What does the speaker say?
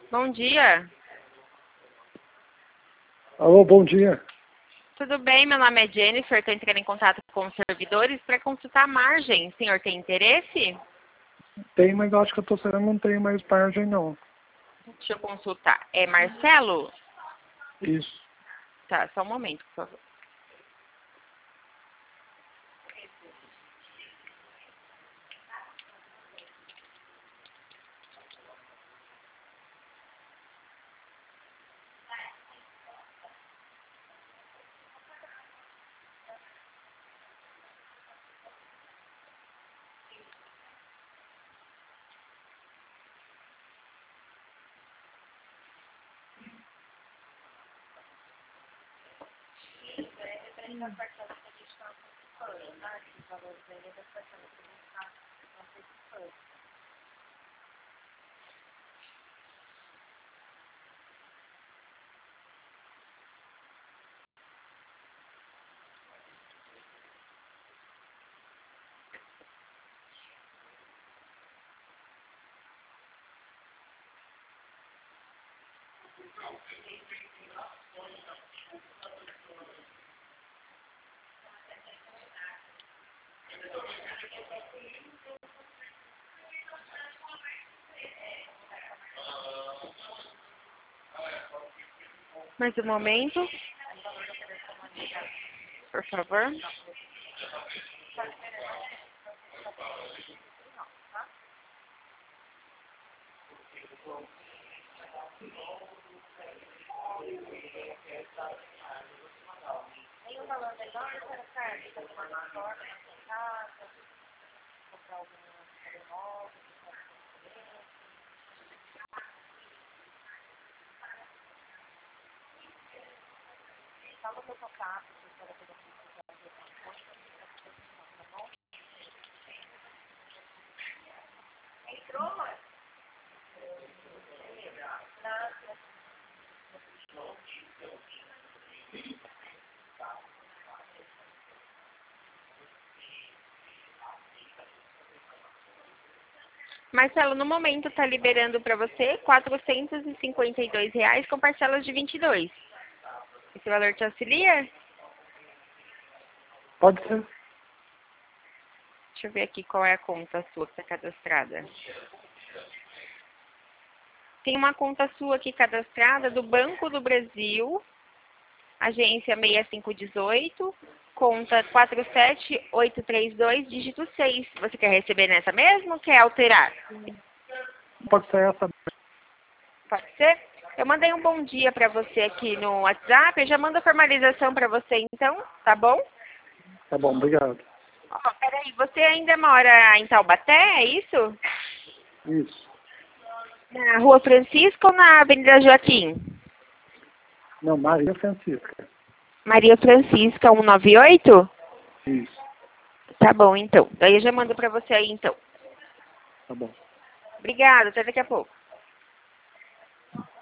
Bom dia. Alô, bom dia. Tudo bem? Meu nome é Jennifer. Estou entrando em contato com os servidores para consultar a margem. O senhor tem interesse? Tem, mas eu acho que eu tô sabendo, não tem mais margem não. Deixa eu consultar. É Marcelo? Isso. Tá, só um momento, por favor. Mais um momento, por favor. Marcelo, no momento está liberando para você R$ 452 com parcelas de 22. Esse valor te auxilia? Pode ser? Deixa eu ver aqui qual é a conta sua que está cadastrada. Tem uma conta sua aqui cadastrada do Banco do Brasil, agência 6518, conta 47832, dígito 6. Você quer receber nessa mesmo ou quer alterar? Pode ser essa. Pode ser? Eu mandei um bom dia para você aqui no WhatsApp, eu já mando a formalização para você então, tá bom? Tá bom, obrigado. Ó, peraí, você ainda mora em Taubaté, é isso? Isso. Na Rua Francisca ou na Avenida Joaquim? Não, Maria Francisca. Maria Francisca, 198? Isso. Tá bom, então. Daí eu já mando pra você aí, então. Tá bom. Obrigada, até daqui a pouco.